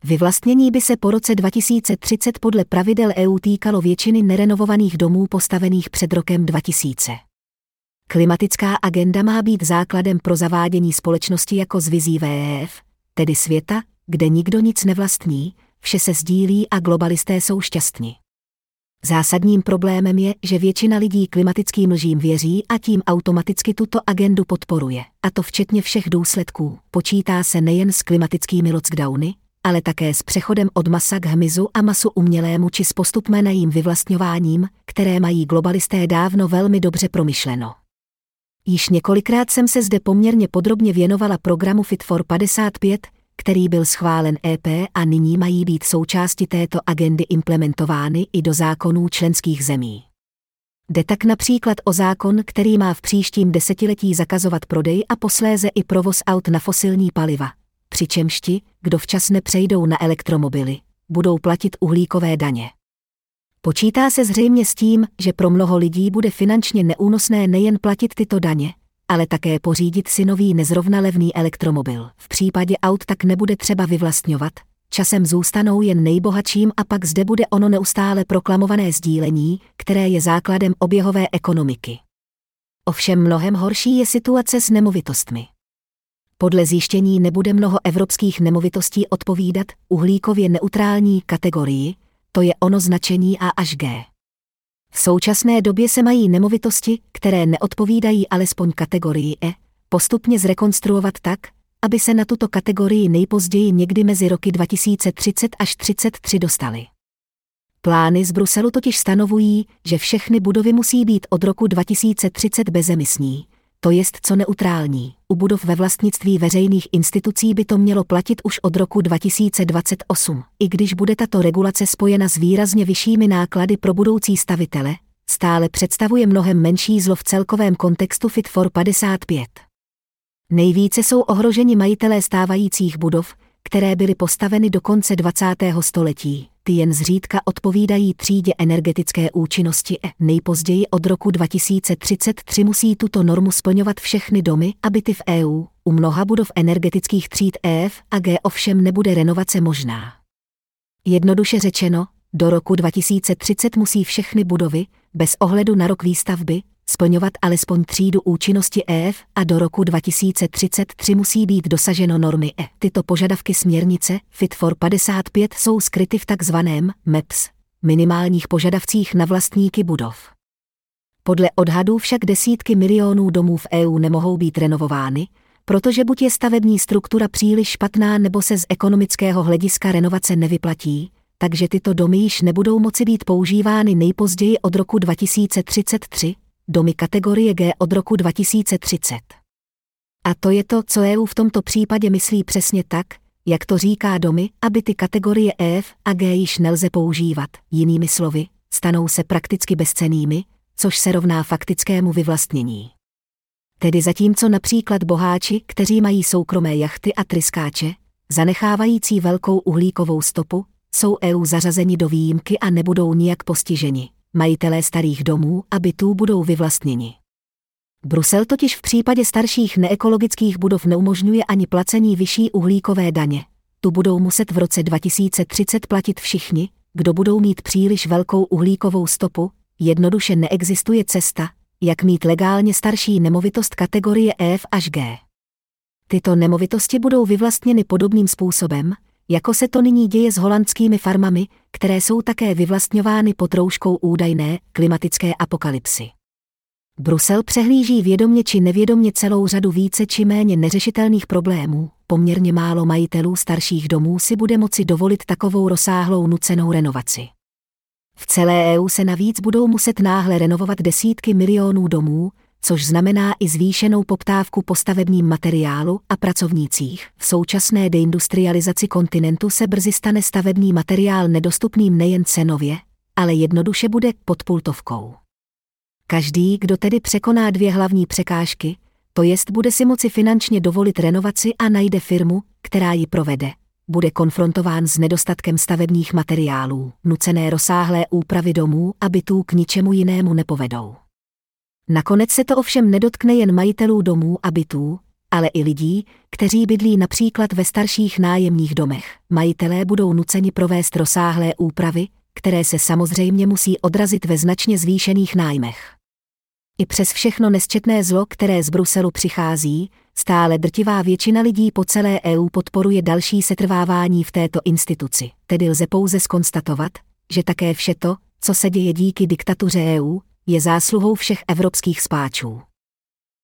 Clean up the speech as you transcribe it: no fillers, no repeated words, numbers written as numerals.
Vyvlastnění by se po roce 2030 podle pravidel EU týkalo většiny nerenovovaných domů postavených před rokem 2000. Klimatická agenda má být základem pro zavádění společnosti jako s vizí WEF, tedy světa, kde nikdo nic nevlastní, vše se sdílí a globalisté jsou šťastní. Zásadním problémem je, že většina lidí klimatickým lžím věří a tím automaticky tuto agendu podporuje, a to včetně všech důsledků. Počítá se nejen s klimatickými lockdowny, ale také s přechodem od masa k hmyzu a masu umělému či s postupným vyvlastňováním, které mají globalisté dávno velmi dobře promyšleno. Již několikrát jsem se zde poměrně podrobně věnovala programu Fit for 55, který byl schválen EP a nyní mají být součásti této agendy implementovány i do zákonů členských zemí. Jde tak například o zákon, který má v příštím desetiletí zakazovat prodej a posléze i provoz aut na fosilní paliva, přičemž ti, kdo včas nepřejdou na elektromobily, budou platit uhlíkové daně. Počítá se zřejmě s tím, že pro mnoho lidí bude finančně neúnosné nejen platit tyto daně, ale také pořídit si nový nezrovna levný elektromobil. V případě aut tak nebude třeba vyvlastňovat, časem zůstanou jen nejbohatším a pak zde bude ono neustále proklamované sdílení, které je základem oběhové ekonomiky. Ovšem mnohem horší je situace s nemovitostmi. Podle zjištění nebude mnoho evropských nemovitostí odpovídat uhlíkově neutrální kategorii, to je ono značení A až G. V současné době se mají nemovitosti, které neodpovídají alespoň kategorii E, postupně zrekonstruovat tak, aby se na tuto kategorii nejpozději někdy mezi roky 2030 až 33 dostaly. Plány z Bruselu totiž stanovují, že všechny budovy musí být od roku 2030 bezemisní, to jest co neutrální. U budov ve vlastnictví veřejných institucí by to mělo platit už od roku 2028. I když bude tato regulace spojena s výrazně vyššími náklady pro budoucí stavitele, stále představuje mnohem menší zlo v celkovém kontextu Fit for 55. Nejvíce jsou ohroženi majitelé stávajících budov, které byly postaveny do konce 20. století. Ty jen zřídka odpovídají třídě energetické účinnosti E. Nejpozději od roku 2033 musí tuto normu splňovat všechny domy a byty v EU. U mnoha budov energetických tříd F a G ovšem nebude renovace možná. Jednoduše řečeno, do roku 2030 musí všechny budovy, bez ohledu na rok výstavby, splňovat alespoň třídu účinnosti F a do roku 2033 musí být dosaženo normy E. Tyto požadavky směrnice Fit for 55 jsou skryty v takzvaném MEPS, minimálních požadavcích na vlastníky budov. Podle odhadů však desítky milionů domů v EU nemohou být renovovány, protože buď je stavební struktura příliš špatná nebo se z ekonomického hlediska renovace nevyplatí, takže tyto domy již nebudou moci být používány nejpozději od roku 2033, domy kategorie G od roku 2030. A to je to, co EU v tomto případě myslí přesně tak, jak to říká domy, aby ty kategorie F a G již nelze používat. Jinými slovy, stanou se prakticky bezcennými, což se rovná faktickému vyvlastnění. Tedy zatímco například boháči, kteří mají soukromé jachty a tryskáče, zanechávající velkou uhlíkovou stopu, jsou EU zařazeni do výjimky a nebudou nijak postiženi. Majitelé starých domů a bytů budou vyvlastněni. Brusel totiž v případě starších neekologických budov neumožňuje ani placení vyšší uhlíkové daně. Tu budou muset v roce 2030 platit všichni, kdo budou mít příliš velkou uhlíkovou stopu. Jednoduše neexistuje cesta, jak mít legálně starší nemovitost kategorie F až G. Tyto nemovitosti budou vyvlastněny podobným způsobem, jako se to nyní děje s holandskými farmami, které jsou také vyvlastňovány pod rouškou údajné klimatické apokalypsy. Brusel přehlíží vědomě či nevědomě celou řadu více či méně neřešitelných problémů. Poměrně málo majitelů starších domů si bude moci dovolit takovou rozsáhlou nucenou renovaci. V celé EU se navíc budou muset náhle renovovat desítky milionů domů, což znamená i zvýšenou poptávku po stavebním materiálu a pracovnících. V současné deindustrializaci kontinentu se brzy stane stavební materiál nedostupným nejen cenově, ale jednoduše bude pod pultovkou. Každý, kdo tedy překoná dvě hlavní překážky, to jest bude si moci finančně dovolit renovaci a najde firmu, která ji provede, bude konfrontován s nedostatkem stavebních materiálů. Nucené rozsáhlé úpravy domů a bytů k ničemu jinému nepovedou. Nakonec se to ovšem nedotkne jen majitelů domů a bytů, ale i lidí, kteří bydlí například ve starších nájemních domech. Majitelé budou nuceni provést rozsáhlé úpravy, které se samozřejmě musí odrazit ve značně zvýšených nájmech. I přes všechno nesčetné zlo, které z Bruselu přichází, stále drtivá většina lidí po celé EU podporuje další setrvávání v této instituci. Tedy lze pouze zkonstatovat, že také vše to, co se děje díky diktatuře EU, je zásluhou všech evropských spáčů.